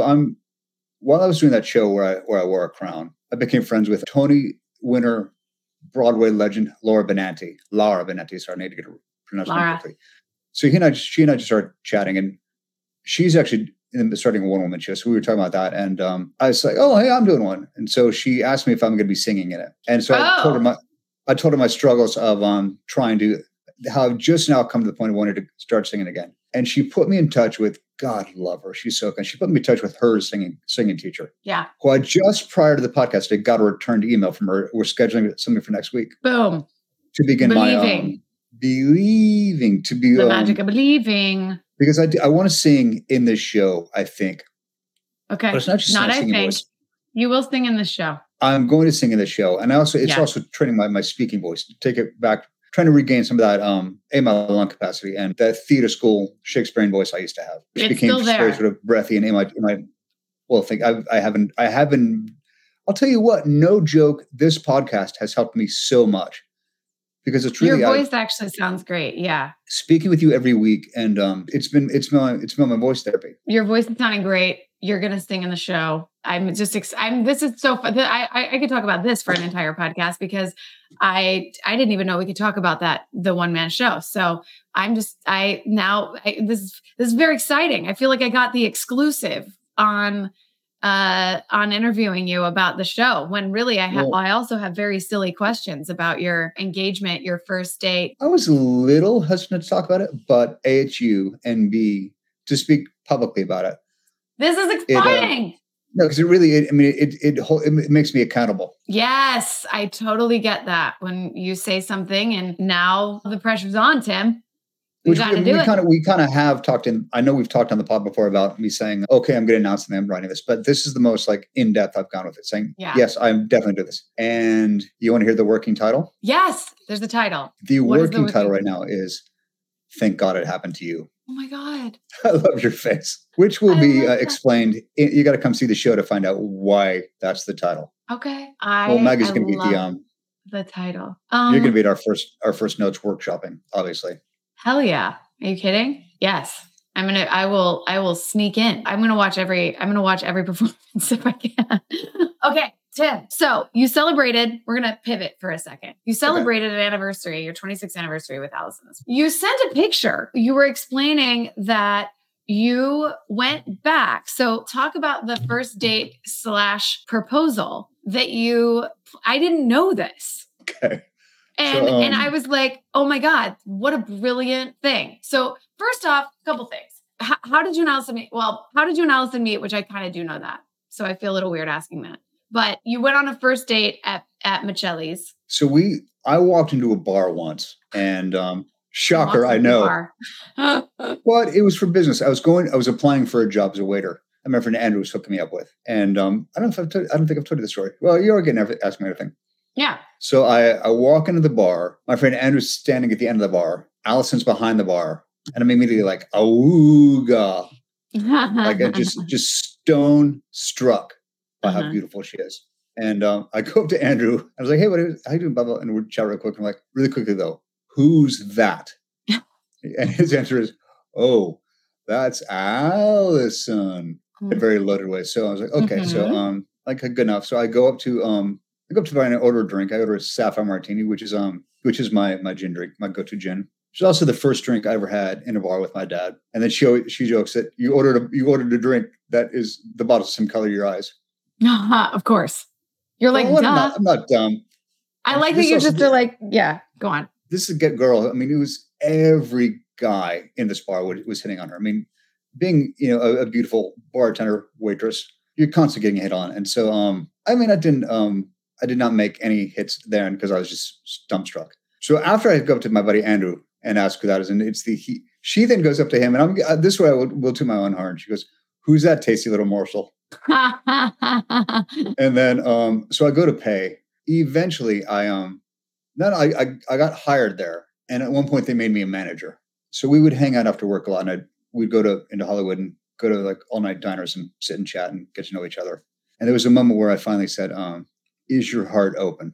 B: while I was doing that show where I wore a crown, I became friends with Tony winner Broadway legend Laura Benanti. Sorry, I need to get her pronounced correctly. So she and I just started chatting, and she's actually starting a one-woman show. So we were talking about that, and I was like, "Oh, hey, I'm doing one." And so she asked me if I'm going to be singing in it, and so I told her my struggles of how I've just now come to the point of wanting to start singing again. And she put me in touch with, God love her, she's so kind. She put me in touch with her singing teacher.
A: Yeah.
B: Who I just prior to the podcast, I got a returned email from her. We're scheduling something for next week.
A: Boom.
B: To begin believing to be
A: the magic of believing.
B: Because I want to sing in this show, I think.
A: Okay.
B: But it's not just singing voice.
A: You will sing in this show.
B: I'm going to sing in this show. And also training my speaking voice to take it back, trying to regain some of that my lung capacity and that theater school Shakespearean voice I used to have. Which became still there. Very sort of breathy and in my I haven't I'll tell you what, no joke, this podcast has helped me so much. Because it's really
A: your voice actually sounds great. Yeah.
B: Speaking with you every week. And it's been my voice therapy.
A: Your voice is sounding great. You're going to sing in the show. This is so fun. I could talk about this for an entire podcast because I didn't even know we could talk about the one-man show. So this is very exciting. I feel like I got the exclusive on interviewing you about the show when really I also have very silly questions about your engagement, your first date.
B: I was a little hesitant to talk about it, but A, it's you, and B, to speak publicly about it.
A: This is exciting.
B: No, because it makes me accountable.
A: Yes, I totally get that. When you say something and now the pressure's on, Tim. We kind of have talked I know we've talked on the pod before about me saying, okay, I'm going to announce that I'm writing this, but this is the most like in-depth I've gone with it, saying, yes, I'm definitely doing this. And you want to hear the working title? Yes, there's the title.
B: The working title right now is Thank God It Happened to You.
A: Oh my God.
B: I love your face, which will be explained. You got to come see the show to find out why that's the title.
A: Okay.
B: Maggie's going to be
A: the title.
B: You're going to be at our first notes workshopping, obviously.
A: Hell yeah. Are you kidding? Yes. I will sneak in. I'm going to watch every performance if I can. Okay, Tim. So you celebrated, we're going to pivot for a second. You celebrated an anniversary, your 26th anniversary with Allison. You sent a picture. You were explaining that you went back. So talk about the first date / proposal that I didn't know this.
B: Okay.
A: And I was like, oh my God, what a brilliant thing. So first off, a couple things. How did you and Allison meet? Well, how did you and Allison meet? Which I kind of do know that. So I feel a little weird asking that. But you went on a first date at Michelli's.
B: So I walked into a bar once, and shocker, I know. But it was for business. I was applying for a job as a waiter. My friend Andrew was hooking me up with. And I don't think I've told you the story. Well, you're getting asked me everything.
A: Yeah.
B: So I walk into the bar. My friend Andrew's standing at the end of the bar. Allison's behind the bar. And I'm immediately like, awooga. Like I just stone struck by how beautiful she is. And I go up to Andrew. I was like, hey, how you doing, blah, blah? And we're chat real quick. I'm like, really quickly though, who's that? And his answer is, oh, that's Allison. In a very loaded way. So I was like, okay, so like good enough. So I go up to the bar and I order a drink. I order a Sapphire Martini, which is my gin drink, my go-to gin. It's also the first drink I ever had in a bar with my dad. And then she jokes that you ordered a drink that is the bottle's the same color your eyes.
A: Of course. You're like, duh.
B: I'm not dumb.
A: I like that you just are like, yeah, go on.
B: This is a good girl. I mean, it was every guy in this bar was hitting on her. I mean, being, a beautiful bartender, waitress, you're constantly getting hit on. And so, I did not make any hits there because I was just dumbstruck. So after I go up to my buddy Andrew and ask who that is, and it's she then goes up to him, and this way I will to my own horn. She goes, "Who's that tasty little morsel?" And then, so I go to pay. Eventually, I got hired there, and at one point they made me a manager. So we would hang out after work a lot, and we'd go into Hollywood and go to like all night diners and sit and chat and get to know each other. And there was a moment where I finally said, is your heart open?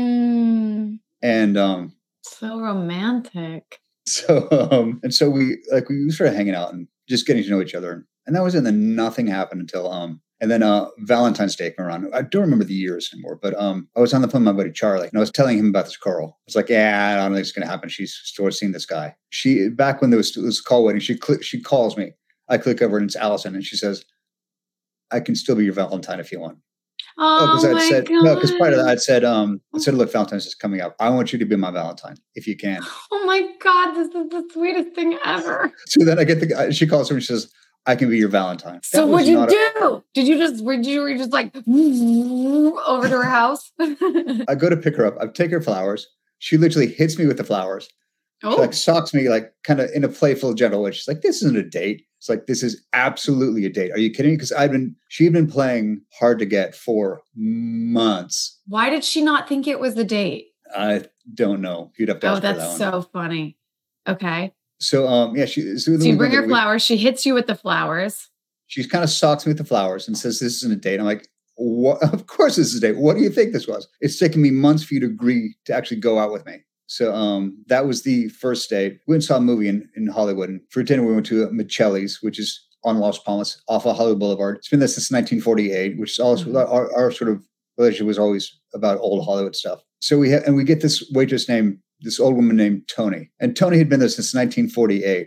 B: And
A: so romantic.
B: So we started hanging out and just getting to know each other. And that was it. And then nothing happened until and then Valentine's Day came around. I don't remember the years anymore, but I was on the phone with my buddy Charlie, and I was telling him about this girl. I was like, yeah, I don't think it's going to happen. She's still seeing this guy. Back when there was call waiting, she calls me. I click over and it's Allison, and she says, I can still be your Valentine if you want.
A: Because
B: prior to that, I said, look, Valentine's is coming up. I want you to be my Valentine if you can.
A: Oh my God, this is the sweetest thing ever.
B: So then I get she calls her and she says, I can be your Valentine.
A: So what'd you do? Were you just like over to her house?
B: I go to pick her up. I take her flowers. She literally hits me with the flowers.
A: Oh.
B: She like socks me like kind of in a playful, gentle way. She's like, this isn't a date. It's like, this is absolutely a date. Are you kidding me? Because she'd been playing hard to get for months.
A: Why did she not think it was a date?
B: I don't know. You'd have to ask her that one.
A: Oh, that's so funny. Okay.
B: So, so
A: you bring her flowers. She hits you with the flowers.
B: She kind of socks me with the flowers and says, this isn't a date. I'm like, what? Of course this is a date. What do you think this was? It's taken me months for you to agree to actually go out with me. So that was the first date. We went and saw a movie in Hollywood. And for dinner, we went to Michelli's, which is on Los Palmas off of Hollywood Boulevard. It's been there since 1948, which is also our sort of relationship was always about old Hollywood stuff. So we get this waitress this old woman named Tony. And Tony had been there since 1948.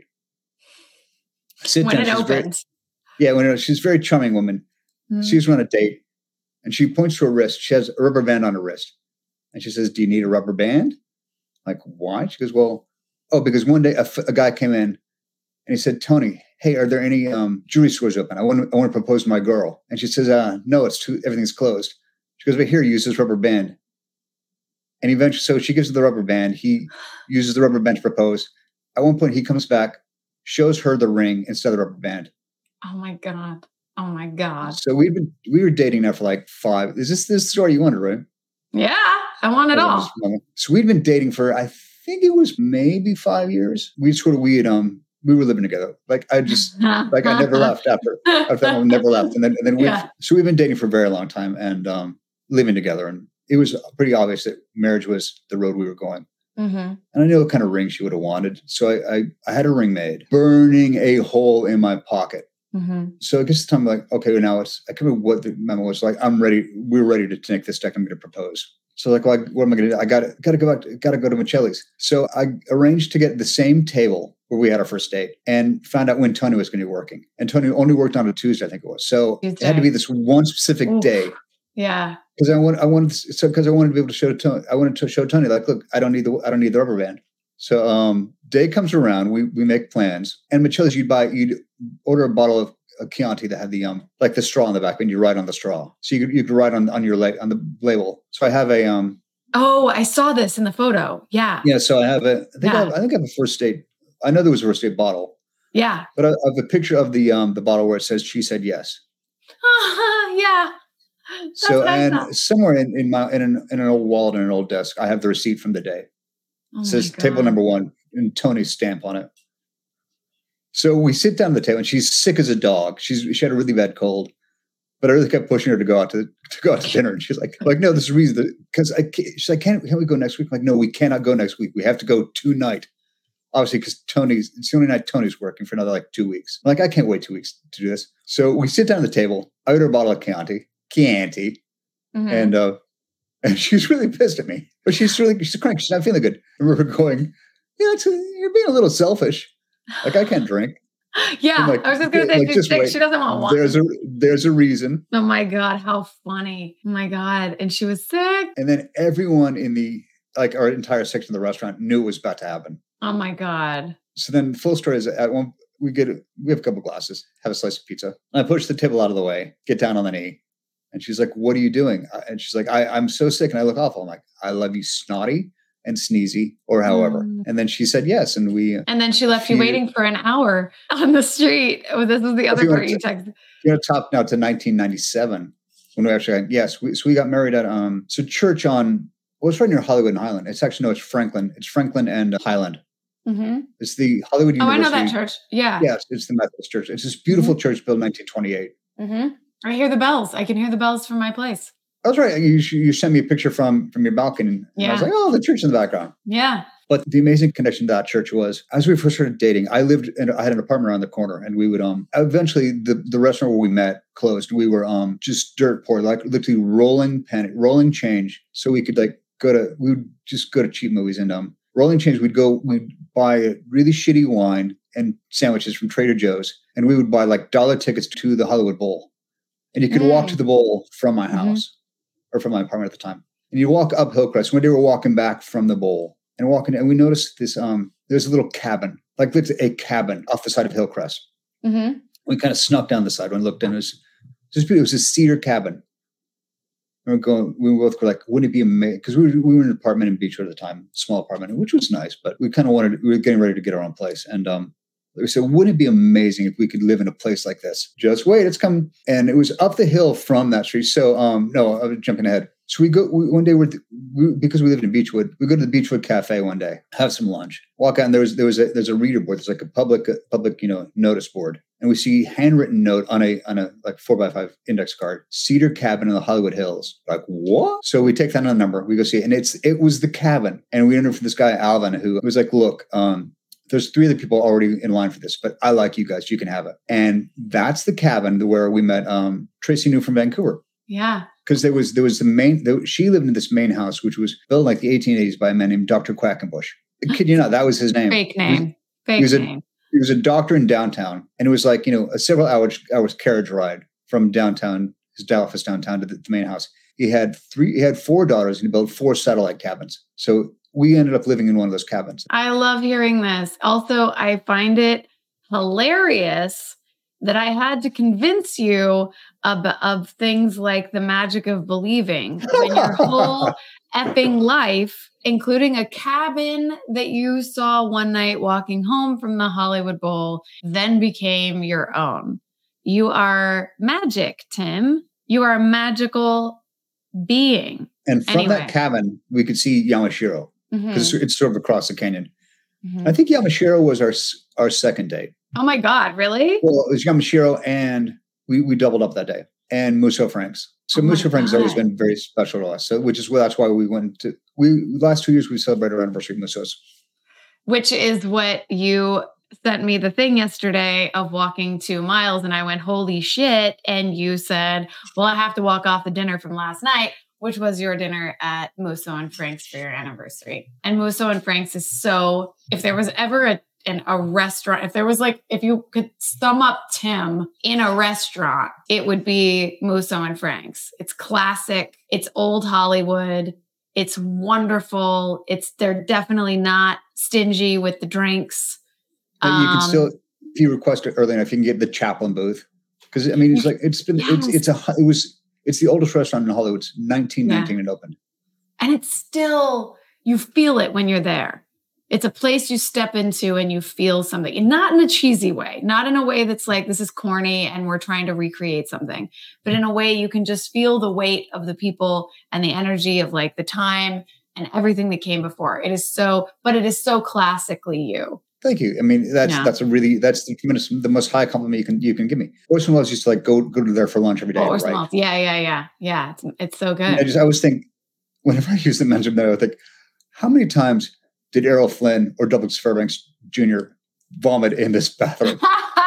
A: When it opened.
B: She's a very charming woman. Mm-hmm. She's on a date. And she points to her wrist. She has a rubber band on her wrist. And she says, do you need a rubber band? Like, why? She goes, because one day a guy came in and he said, Tony, hey, are there any jewelry stores open? I want to propose to my girl. And she says, no, everything's closed. She goes, but here, use this rubber band. And eventually, so she gives her the rubber band. He uses the rubber band to propose. At one point, he comes back, shows her the ring instead of the rubber band.
A: Oh my God. Oh my God.
B: So we were dating now for like 5. Is this the story you wanted, right?
A: Yeah, I want it all.
B: So we'd been dating for, I think it was maybe 5 years. We were living together. Like I never left after that one, never left. And then so we've been dating for a very long time and living together. And it was pretty obvious that marriage was the road we were going. Mm-hmm. And I knew what kind of ring she would have wanted. So I had a ring made, burning a hole in my pocket. Mm-hmm. So it gets to time like, okay, now I can't remember what the memo was like. We're ready to take this step. I'm going to propose. So like, well, what am I going to do? I got to go to Michelli's. So I arranged to get the same table where we had our first date and found out when Tony was going to be working. And Tony only worked on a Tuesday, I think it was. So Tuesday. It had to be this one specific day.
A: Yeah.
B: Because I wanted to be able to show Tony. I wanted to show Tony, like, look, I don't need the rubber band. So day comes around, we make plans, and Michelli's you'd order a bottle of a Chianti that had the like the straw on the back, and you write on the straw. So you could write on your on the label. So I have a
A: Oh, I saw this in the photo. Yeah.
B: Yeah. So I have I think I have a First State. I know there was a First State bottle.
A: Yeah.
B: But I have a picture of the bottle where it says "She said yes."
A: Yeah. That's
B: so and somewhere in an old wallet and an old desk, I have the receipt from the day. It says table number 1 and Tony's stamp on it. So we sit down at the table, and she's sick as a dog. She had a really bad cold, but I really kept pushing her to go out to dinner. And she's like, no, this is reason because she's like, can't we go next week? I'm like, no, we cannot go next week. We have to go tonight. Obviously, because it's the only night Tony's working for another like 2 weeks. I'm like, I can't wait 2 weeks to do this. So we sit down at the table. I order a bottle of Chianti, and she's really pissed at me. But she's crying. She's not feeling good. And we're going, you're being a little selfish. Like, I can't drink.
A: Yeah,
B: like,
A: I was just going to say, she doesn't want wine.
B: There's a reason.
A: Oh my God, how funny. Oh my God. And she was sick.
B: And then everyone in our entire section of the restaurant knew it was about to happen.
A: Oh my God.
B: So then the full story is we have a couple glasses, have a slice of pizza. And I push the table out of the way, get down on the knee. And she's like, what are you doing? And she's like, I'm so sick and I look awful. I'm like, I love you snotty and sneezy or however. And then she said yes. And then
A: she left you waiting for an hour on the street. Oh, this was the other part you texted.
B: Top now to 1997 when we actually, yes. So we got married at, church on, it's right near Hollywood and Highland. It's Franklin. It's Franklin and Highland.
A: Mm-hmm.
B: It's the Hollywood University.
A: Oh, I know that church. Yeah.
B: Yes, it's the Methodist church. It's this beautiful church built in 1928.
A: Mm-hmm. I hear the bells. I can hear the bells from my place.
B: That's right. You sent me a picture from your balcony. And I was like, oh, the church in the background.
A: Yeah.
B: But the amazing connection to that church was, as we first started dating, I had an apartment around the corner, and we would eventually the restaurant where we met closed. We were just dirt poor, like literally rolling change, so we could we would just go to cheap movies and rolling change. We'd buy a really shitty wine and sandwiches from Trader Joe's, and we would buy like $1 tickets to the Hollywood Bowl, and you could walk to the bowl from my house or from my apartment at the time, and you walk up Hillcrest. One day we're walking back from the bowl and we noticed this there's a little cabin, like a cabin off the side of Hillcrest. Mm-hmm. We kind of snuck down the side and looked, and it was a cedar cabin. We were like, wouldn't it be amazing? Because we were in an apartment in Beechwood at the time, small apartment, which was nice, but we kind of we were getting ready to get our own place. And we said, wouldn't it be amazing if we could live in a place like this? Just wait, it's coming. And it was up the hill from that street. So, no, I was jumping ahead. So one day because we lived in Beechwood, we go to the Beechwood Cafe one day, have some lunch, walk out, and there's a reader board. There's like a public, notice board. And we see handwritten note on a like 4x5 index card, Cedar Cabin in the Hollywood Hills. Like, what? So we take that on a number, we go see it. And it was the cabin. And we entered for this guy, Alvin, who was like, look, there's 3 other people already in line for this, but I like you guys. You can have it. And that's the cabin where we met Tracy New from Vancouver.
A: Yeah.
B: Because there was she lived in this main house, which was built in like the 1880s by a man named Dr. Quackenbush. Kid you not, that was his name.
A: Fake name.
B: He was a doctor in downtown. And it was like, a several hours carriage ride from downtown, his office downtown to the main house. He had 4 daughters, and he built 4 satellite cabins. So we ended up living in one of those cabins.
A: I love hearing this. Also, I find it hilarious that I had to convince you of things like the magic of believing when your whole effing life, including a cabin that you saw one night walking home from the Hollywood Bowl, then became your own. You are magic, Tim. You are a magical being.
B: And from that cabin, we could see Yamashiro because it's sort of across the canyon. Mm-hmm. I think Yamashiro was our second date.
A: Oh my God, really?
B: Well, it was Yamashiro, and we doubled up that day, and Musso Franks. So Musso Franks has always been very special to us. So that's why we went to last 2 years we celebrated our anniversary of Musso's.
A: Which is what you sent me the thing yesterday of walking 2 miles, and I went, holy shit. And you said, well, I have to walk off the dinner from last night, which was your dinner at Musso and Frank's for your anniversary. And Musso and Frank's is so, if there was ever a restaurant, if you could sum up Tim in a restaurant, it would be Musso and Frank's. It's classic. It's old Hollywood. It's wonderful. They're definitely not stingy with the drinks.
B: But you can still, if you request it early enough, you can get the Chaplin booth. Because I mean, it's the oldest restaurant in Hollywood. It's 1919 it opened.
A: And it's still, you feel it when you're there. It's a place you step into and you feel something, and not in a cheesy way, not in a way that's like, this is corny and we're trying to recreate something, but in a way you can just feel the weight of the people and the energy of like the time and everything that came before. It is so classically you.
B: Thank you. I mean, that's the most high compliment you can give me. Orson Welles used to like go to there for lunch every day.
A: Orson Welles. Yeah. It's so good.
B: I always think, whenever I use the mention there, I think, how many times did Errol Flynn or Douglas Fairbanks Jr. vomit in this bathroom?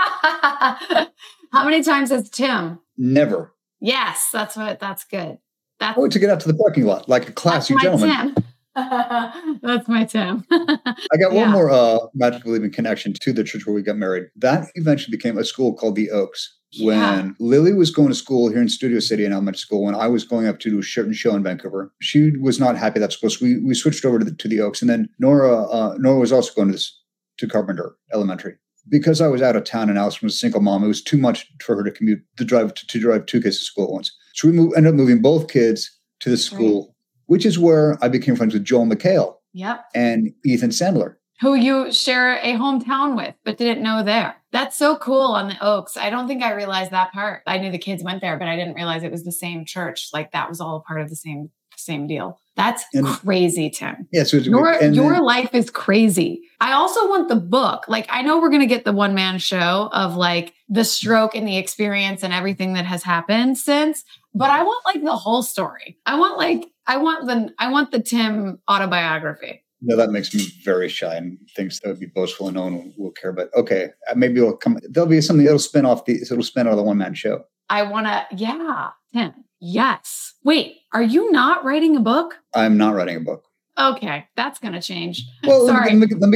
A: How many times has Tim?
B: Never.
A: Yes, that's good.
B: To get out to the parking lot like a classy gentleman.
A: Tim. That's my Tim.
B: I got one more magic believing connection to the church where we got married. That eventually became a school called the Oaks. When Lily was going to school here in Studio City in elementary school, when I was going up to do a certain show in Vancouver, she was not happy at that school. So we switched over to the Oaks. And then Nora was also going to Carpenter Elementary. Because I was out of town and Allison was a single mom, it was too much for her to commute, to drive two kids to school at once. So we ended up moving both kids to the school, which is where I became friends with Joel McHale and Ethan Sandler,
A: who you share a hometown with, but didn't know there. That's so cool on the Oaks. I don't think I realized that part. I knew the kids went there, but I didn't realize it was the same church. Like that was all part of the same deal. That's crazy, Tim.
B: Yeah, so
A: your life is crazy. I also want the book. Like, I know we're going to get the one-man show of like the stroke and the experience and everything that has happened since, but I want like the whole story. I want the Tim autobiography.
B: No, that makes me very shy and thinks that would be boastful and no one will care. But okay, maybe it'll come. There'll be something that'll spin out of the one-man show.
A: I want to, Tim. Yes. Wait, are you not writing a book?
B: I'm not writing a book.
A: Okay, that's going to change.
B: Well,
A: sorry.
B: Let me get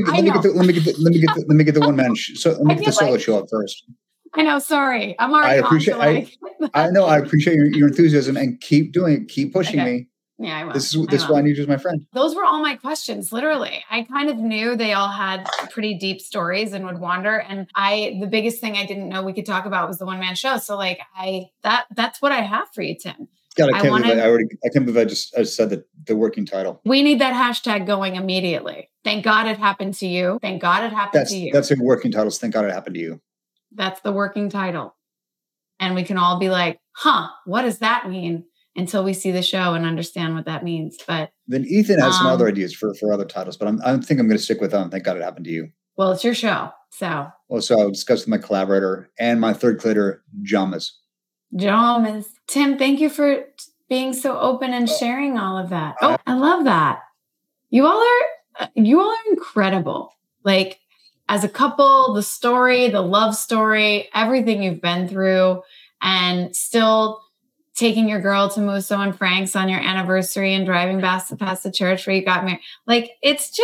B: the one-man show. So let me get the solo show up first.
A: I know. Sorry, I'm already.
B: I know. I appreciate your enthusiasm and keep doing it. Keep pushing me.
A: Yeah, I will.
B: This is why I need you as my friend.
A: Those were all my questions, literally. I kind of knew they all had pretty deep stories and would wander. And the biggest thing I didn't know we could talk about was the one-man show. So like that's what I have for you, Tim.
B: God, I can't believe I just said the working title.
A: We need that hashtag going immediately. Thank God it happened to you. Thank God it happened to you.
B: That's a working title. Thank God it happened to you.
A: That's the working title. And we can all be like, what does that mean? Until we see the show and understand what that means. But
B: then Ethan has some other ideas for other titles, but I think I'm going to stick with Thank God It Happened to You.
A: Well, it's your show. So
B: I'll discuss with my collaborator and my third creator, Jamas.
A: Tim, thank you for being so open and sharing all of that. I love that. You all are incredible. Like as a couple, the story, the love story, everything you've been through, and still taking your girl to Musso and Frank's on your anniversary and driving past the church where you got married. Like, it's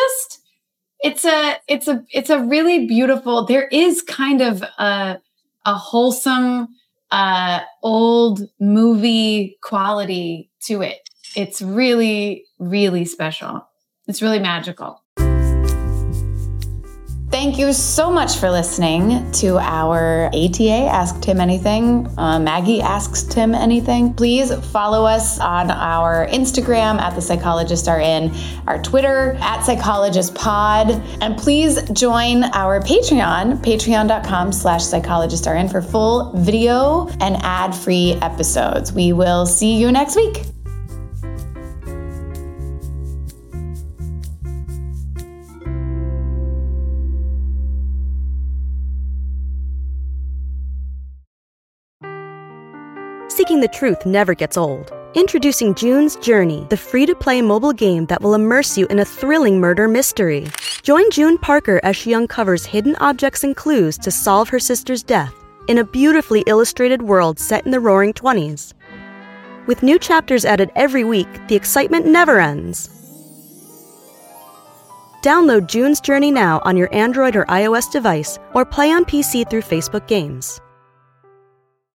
A: a really beautiful, there is kind of a wholesome, old movie quality to it. It's really, really special. It's really magical.
C: Thank you so much for listening to our ATA Ask Tim Anything. Maggie Asks Tim Anything. Please follow us on our Instagram at The Psychologists Are In, our Twitter at PsychologistPod, and please join our Patreon, patreon.com/psychologistarein for full video and ad-free episodes. We will see you next week.
D: Seeking the truth never gets old. Introducing June's Journey, the free-to-play mobile game that will immerse you in a thrilling murder mystery. Join June Parker as she uncovers hidden objects and clues to solve her sister's death in a beautifully illustrated world set in the Roaring '20s. With new chapters added every week, the excitement never ends. Download June's Journey now on your Android or iOS device, or play on PC through Facebook Games.